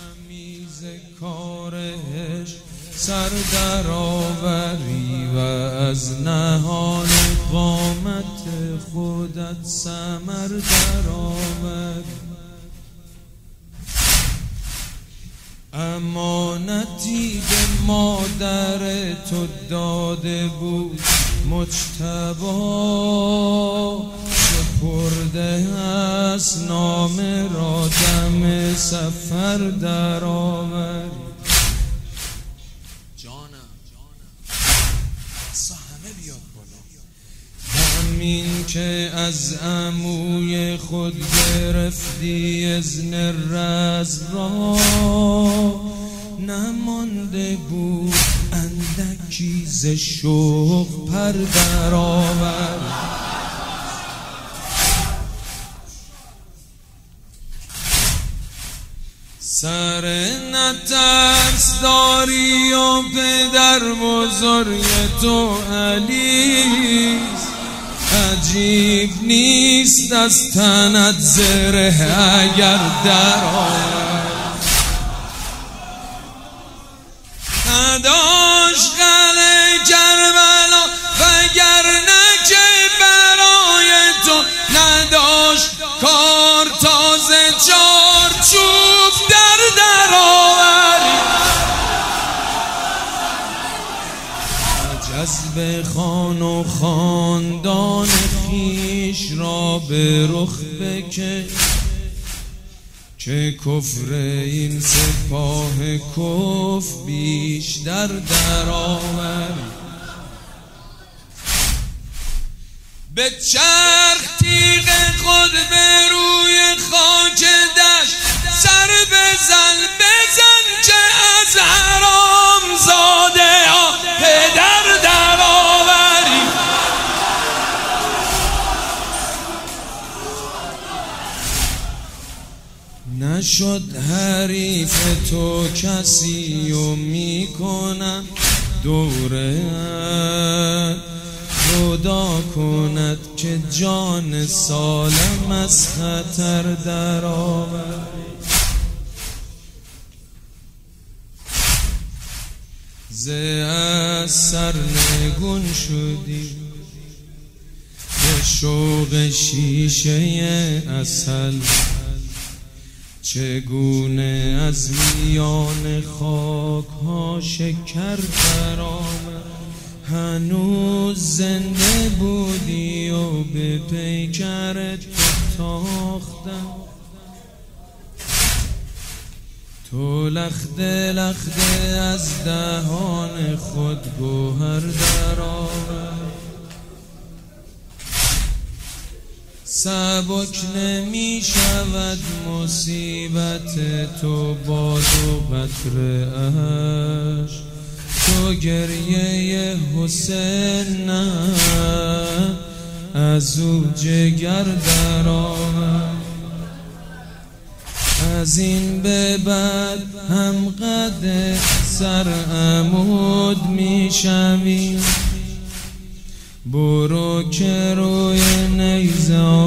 تمیز کارش سر در آوری و از نهان قامت خودت ثمر در آوری. امانتی به مادر تو داده بود مجتبی، سپرده است نامه را دم سفر در آوری. جانم همه بیاد بالا. همین که از عموی خود گرفتی اذن رز را، نمانده بود اندکی ز شوق پر در آوری. سر نترس داری و پدر بزرگ تو علی، عجیب نیست از تنت زره اگر در آوری. نداشت قلعه کربلا وگرنه که برای تو نداشت کار تازه چارچوب در آوری. جذب خان و خاندان خیش را به رخ بکش که کفر این سپاه کفر بیشتر در آوری. به چرخ تیغ خود به روی خاک دشت سر بزن که از حرام زاده ها پدر در آوری. نشد حریف تو کسی و میکنم دوره خدا کند که جان سالم از خطر در آوری. ز اثر نگون شدی به شوق شیشه عسل، چگونه از میان خاک ها شکر در آمد. هنوز زنده بودی و به پیکرت تاختم، تو لخته لخته از دهان خود گوهر در آورد. سبک نمی شود مصیبت تو باد و قطره اش، تو گریه حسین نه از او جگر در آورد. از این به بعد هم قد سر عمود می شوی، برو که روی نیزه